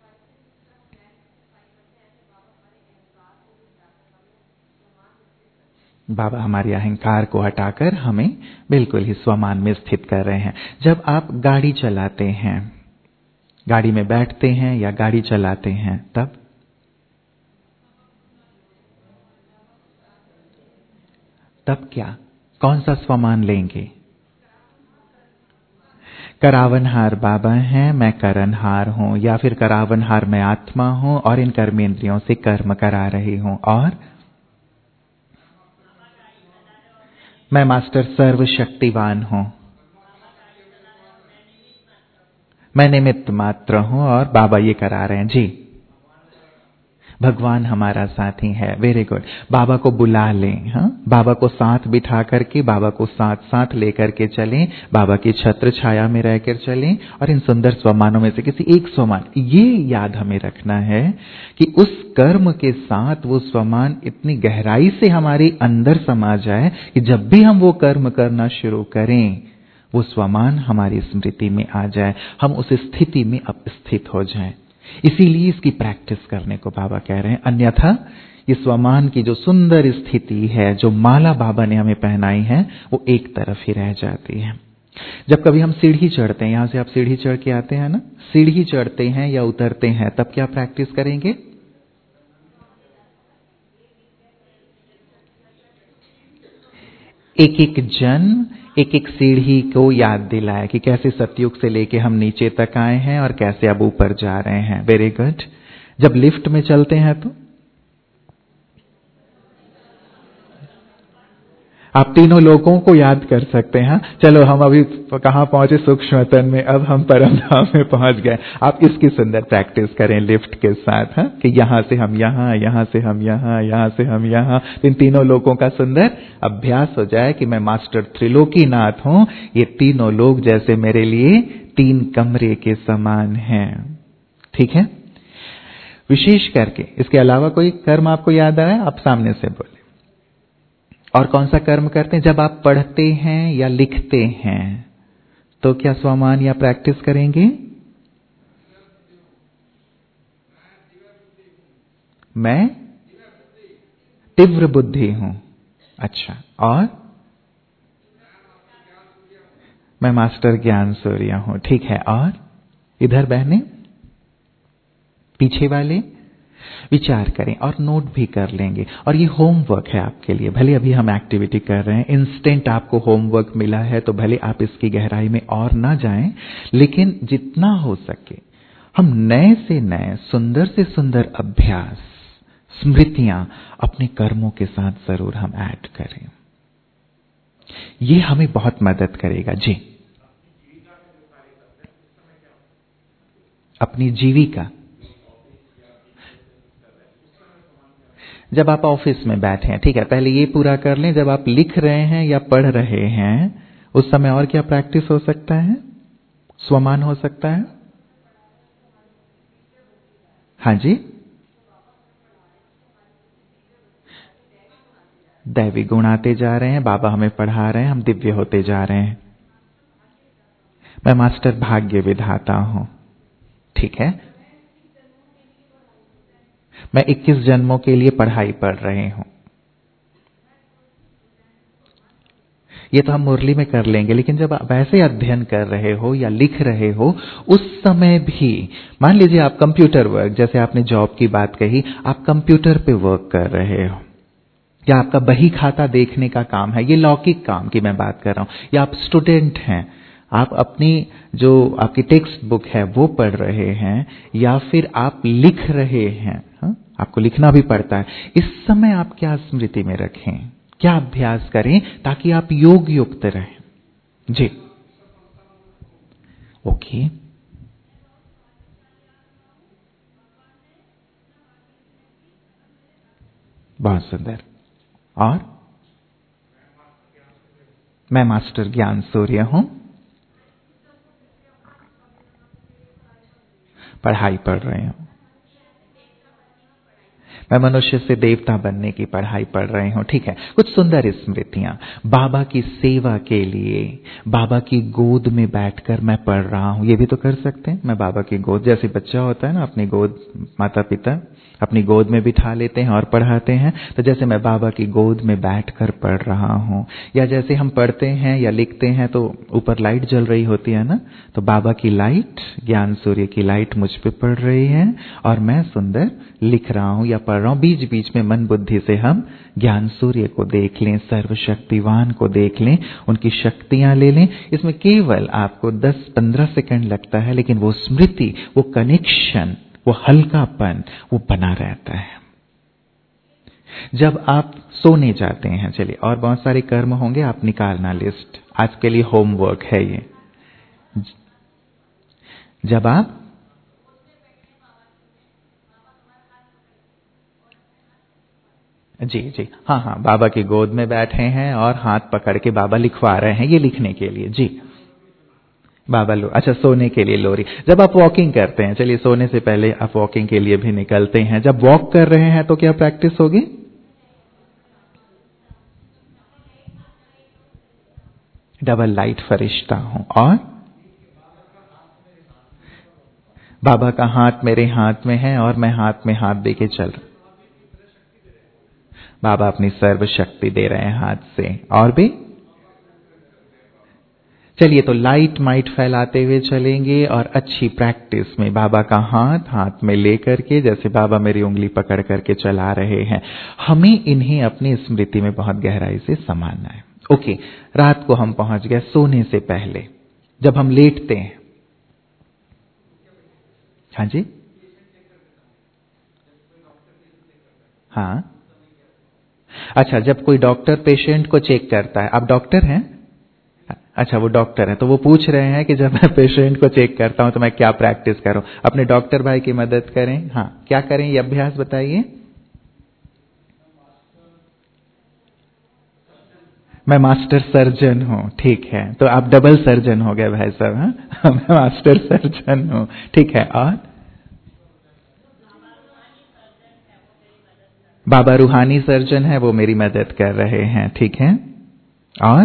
बाबा हमारे अहंकार को हटाकर हमें बिल्कुल ही स्वमान में स्थित कर रहे हैं। जब आप गाड़ी चलाते हैं, गाड़ी में बैठते हैं या गाड़ी चलाते हैं, तब क्या, कौन सा स्वमान लेंगे? करावनहार बाबा हैं, मैं करनहार हूं, या फिर करावनहार मैं आत्मा हूं और इन कर्मेंद्रियों से कर्म करा रही हूं, और मैं मास्टर सर्वशक्तिवान हूं, मैं निमित्त मात्र हूं और बाबा ये करा रहे हैं। जी, भगवान हमारा साथी है। Very good. बाबा को बुला लें, हाँ, बाबा को साथ बिठा करके, बाबा को साथ साथ लेकर के चलें, बाबा की छत्र छाया में रहकर चलें और इन सुंदर स्वमानों में से किसी एक स्वमान, ये याद हमें रखना है कि उस कर्म के साथ वो स्वमान इतनी गहराई से हमारे अंदर समा जाए कि जब भी हम वो कर्म करना शुरू करें वो स्वमान हमारी स्मृति में आ जाए, हम उस स्थिति में अब स्थित हो जाएं। इसीलिए इसकी प्रैक्टिस करने को बाबा कह रहे हैं। अन्यथा ये स्वमान की जो सुंदर स्थिति है, जो माला बाबा ने हमें पहनाई है, वो एक तरफ ही रह जाती है। जब कभी हम सीढ़ी चढ़ते हैं, यहां से आप सीढ़ी चढ़ के आते हैं ना, सीढ़ी चढ़ते हैं या उतरते हैं, तब क्या प्रैक्टिस करेंगे? एक एक जन्म, एक एक सीढ़ी को याद दिलाया कि कैसे सतयुग से लेके हम नीचे तक आए हैं और कैसे अब ऊपर जा रहे हैं। Very good. जब लिफ्ट में चलते हैं तो आप तीनों लोगों को याद कर सकते हैं। चलो हम अभी कहां पहुंचे? सूक्ष्मतन में, अब हम परम धाम में पहुंच गए। आप इसकी सुंदर प्रैक्टिस करें लिफ्ट के साथ, हाँ? कि यहां से हम यहां, यहां से हम यहां, यहां से हम यहां। इन तीनों लोगों का सुंदर अभ्यास हो जाए कि मैं मास्टर त्रिलोकीनाथ हूं, ये तीनों लोग जैसे मेरे लिए 3 कमरे के समान हैं। ठीक है। विशेष करके इसके अलावा कोई कर्म आपको याद आया? आप सामने से बोले। और कौन सा कर्म करते हैं? जब आप पढ़ते हैं या लिखते हैं तो क्या स्वमान या प्रैक्टिस करेंगे? मैं तीव्र बुद्धि हूं। अच्छा, और मैं मास्टर ज्ञान सूर्य हूं। ठीक है। और इधर बहने, पीछे वाले विचार करें और नोट भी कर लेंगे। और ये होमवर्क है आपके लिए। भले अभी हम एक्टिविटी कर रहे हैं, इंस्टेंट आपको होमवर्क मिला है, तो भले आप इसकी गहराई में और ना जाएं, लेकिन जितना हो सके हम नए से नए, सुंदर से सुंदर अभ्यास, स्मृतियां अपने कर्मों के साथ जरूर हम ऐड करें। ये हमें बहुत मदद करेगा। जी, अपनी जीविका। जब आप ऑफिस में बैठे हैं, ठीक है, पहले ये पूरा कर लें। जब आप लिख रहे हैं या पढ़ रहे हैं उस समय और क्या प्रैक्टिस हो सकता है? स्वमान हो सकता है। हाँ जी, दैवी गुण आते जा रहे हैं, बाबा हमें पढ़ा रहे हैं, हम दिव्य होते जा रहे हैं। मैं मास्टर भाग्य विधाता हूं, ठीक है। मैं 21 जन्मों के लिए पढ़ाई पढ़ रही हूं। ये तो हम मुरली में कर लेंगे, लेकिन जब आप ऐसे अध्ययन कर रहे हो या लिख रहे हो उस समय भी, मान लीजिए आप कंप्यूटर वर्क, जैसे आपने जॉब की बात कही, आप कंप्यूटर पे वर्क कर रहे हो या आपका बही खाता देखने का काम है, ये लौकिक काम की मैं बात कर रहा हूं, या आप स्टूडेंट हैं, आप अपनी जो आपकी टेक्स्ट बुक है वो पढ़ रहे हैं, या फिर आप लिख रहे हैं, आपको लिखना भी पड़ता है। इस समय आप क्या स्मृति में रखें, क्या अभ्यास करें ताकि आप योग युक्त रहें? जी, ओके, बहुत सुंदर। और मैं मास्टर ज्ञान सूर्य हूं, पढ़ाई पढ़ रहे हूं। मैं मनुष्य से देवता बनने की पढ़ाई पढ़ रही हूं, ठीक है। कुछ सुंदर स्मृतियां, बाबा की सेवा के लिए बाबा की गोद में बैठकर मैं पढ़ रहा हूं, ये भी तो कर सकते हैं। मैं बाबा की गोद, जैसे बच्चा होता है ना, अपनी गोद, माता पिता अपनी गोद में बिठा लेते हैं और पढ़ाते हैं, तो जैसे मैं बाबा की गोद में बैठकर पढ़ रहा हूं। या जैसे हम पढ़ते हैं या लिखते हैं तो ऊपर लाइट जल रही होती है ना, तो बाबा की लाइट, ज्ञान सूर्य की लाइट मुझ पे पड़ रही है और मैं सुंदर लिख रहा हूं या पढ़ रहा हूं। बीच बीच में मन बुद्धि से हम ज्ञान सूर्य को देख लें, सर्वशक्तिवान को देख लें, उनकी शक्तियां ले लें। इसमें केवल आपको 10-15 सेकंड लगता है, लेकिन वो स्मृति, वो कनेक्शन, वो हल्कापन वो बना रहता है। जब आप सोने जाते हैं, चलिए, और बहुत सारे कर्म होंगे, आप निकालना लिस्ट, आज के लिए होमवर्क है ये। जब आप जी जी, हाँ हाँ, बाबा की गोद में बैठे हैं और हाथ पकड़ के बाबा लिखवा रहे हैं, ये लिखने के लिए। जी, बाबा अच्छा, सोने के लिए लोरी। जब आप वॉकिंग करते हैं, चलिए, सोने से पहले आप वॉकिंग के लिए भी निकलते हैं, जब वॉक कर रहे हैं तो क्या प्रैक्टिस होगी? डबल लाइट फरिश्ता हूं, और बाबा का हाथ मेरे हाथ में है और मैं हाथ में हाथ देके चल रहा। बाबा अपनी सर्व शक्ति दे रहे हैं हाथ से। और भी चलिए, तो लाइट माइट फैलाते हुए चलेंगे और अच्छी प्रैक्टिस में बाबा का हाथ हाथ में लेकर के, जैसे बाबा मेरी उंगली पकड़ करके चला रहे हैं, हमें इन्हें अपनी स्मृति में बहुत गहराई से समाना है। ओके, रात को हम पहुंच गए सोने से पहले, जब हम लेटते हैं। हाँ जी, हाँ, अच्छा, जब कोई डॉक्टर पेशेंट को चेक करता है, आप डॉक्टर हैं? अच्छा, वो डॉक्टर है, तो वो पूछ रहे हैं कि जब मैं पेशेंट को चेक करता हूं तो मैं क्या प्रैक्टिस करूं। अपने डॉक्टर भाई की मदद करें। हाँ, क्या करें, ये अभ्यास बताइए। मैं मास्टर सर्जन हूं, ठीक है, तो आप डबल सर्जन हो गए भाई साहब। हाँ, मैं मास्टर सर्जन हूं, ठीक है। और बाबा रूहानी सर्जन है, वो मेरी मदद कर रहे हैं, ठीक है। और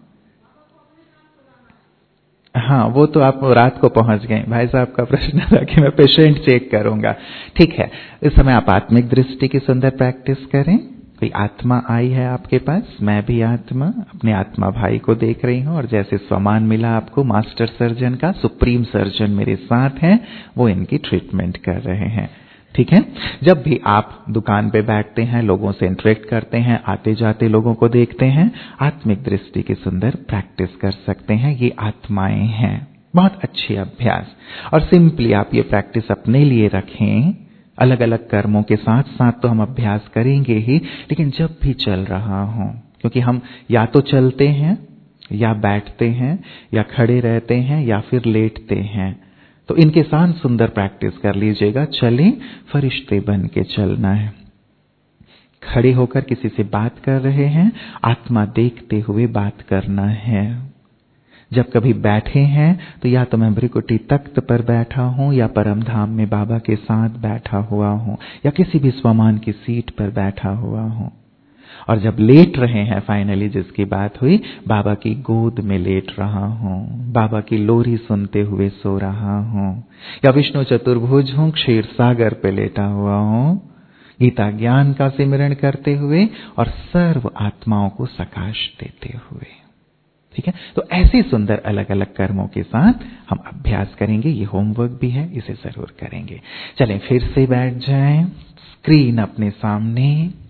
हाँ, वो तो आप रात को पहुंच गए। भाई साहब का प्रश्न था कि मैं पेशेंट चेक करूंगा, ठीक है। इस समय आप आत्मिक दृष्टि की सुंदर प्रैक्टिस करें। कोई आत्मा आई है आपके पास, मैं भी आत्मा अपने आत्मा भाई को देख रही हूं, और जैसे सम्मान मिला आपको मास्टर सर्जन का, सुप्रीम सर्जन मेरे साथ हैं, वो इनकी ट्रीटमेंट कर रहे हैं, ठीक है। जब भी आप दुकान पे बैठते हैं, लोगों से इंटरेक्ट करते हैं, आते जाते लोगों को देखते हैं, आत्मिक दृष्टि की सुंदर प्रैक्टिस कर सकते हैं। ये आत्माएं हैं, बहुत अच्छी अभ्यास। और सिंपली आप ये प्रैक्टिस अपने लिए रखें। अलग अलग कर्मों के साथ साथ तो हम अभ्यास करेंगे ही, लेकिन जब भी चल रहा हो, क्योंकि हम या तो चलते हैं या बैठते हैं या खड़े रहते हैं या फिर लेटते हैं, तो इनके साथ सुंदर प्रैक्टिस कर लीजिएगा। चलें, फरिश्ते बन के चलना है। खड़े होकर किसी से बात कर रहे हैं, आत्मा देखते हुए बात करना है। जब कभी बैठे हैं तो या तो मैं भ्रिकुटी तख्त पर बैठा हूं, या परम धाम में बाबा के साथ बैठा हुआ हूं, या किसी भी स्वमान की सीट पर बैठा हुआ हूं। और जब लेट रहे हैं, फाइनली जिसकी बात हुई, बाबा की गोद में लेट रहा हूं, बाबा की लोरी सुनते हुए सो रहा हूं, या विष्णु चतुर्भुज हूं, क्षीर सागर पे लेटा हुआ हूं, गीता ज्ञान का सिमरण करते हुए और सर्व आत्माओं को सकाश देते हुए। ठीक है, तो ऐसे सुंदर अलग अलग कर्मों के साथ हम अभ्यास करेंगे। ये होमवर्क भी है, इसे जरूर करेंगे। चलें, फिर से बैठ जाएं, स्क्रीन अपने सामने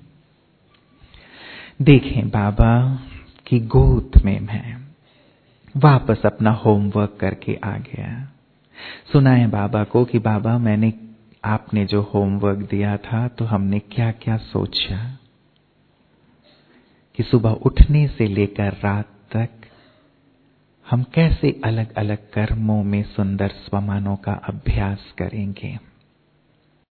देखें। बाबा की गोद में मैं वापस अपना होमवर्क करके आ गया। सुनाएं बाबा को कि बाबा, आपने जो होमवर्क दिया था, तो हमने क्या क्या सोचा कि सुबह उठने से लेकर रात तक हम कैसे अलग अलग कर्मों में सुंदर स्वमानों का अभ्यास करेंगे।